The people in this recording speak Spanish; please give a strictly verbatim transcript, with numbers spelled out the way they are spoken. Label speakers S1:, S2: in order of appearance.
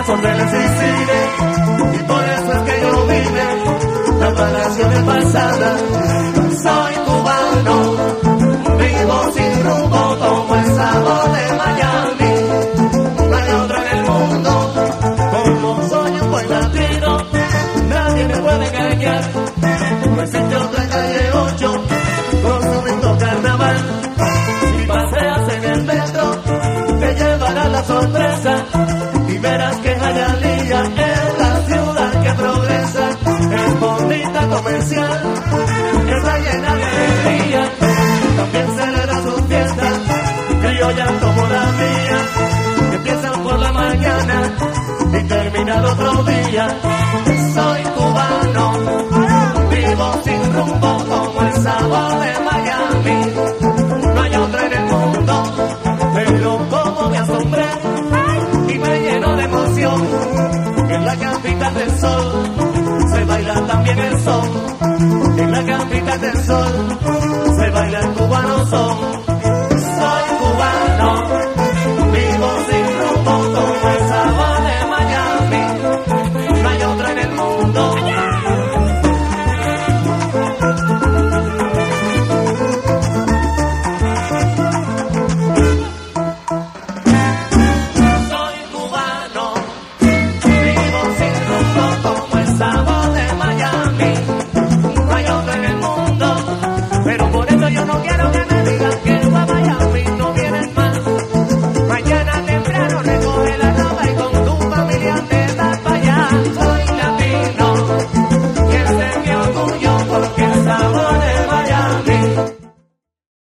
S1: son reales y cine, y por eso es que yo vine las vacaciones pasadas. Soy cubano, vivo sin rumbo como el sabor de Miami. No hay otro en el mundo como soy un buen latino, nadie me puede engañar. No existe otra calle ocho con su lindo carnaval. Si paseas en el metro te llevará la sorpresa y verás que Hialeah es la ciudad que progresa. Es bonita, comercial, está llena de alegría, también celebra sus fiestas criollas como la mía, que empiezan por la mañana y terminan otro día. Soy cubano, vivo sin rumbo como el sabor de Miami. No hay otra en el mundo, pero como me asombré y me lleno de emoción, en la capital del sol se baila también el son. En la capital del sol se baila el cubano son.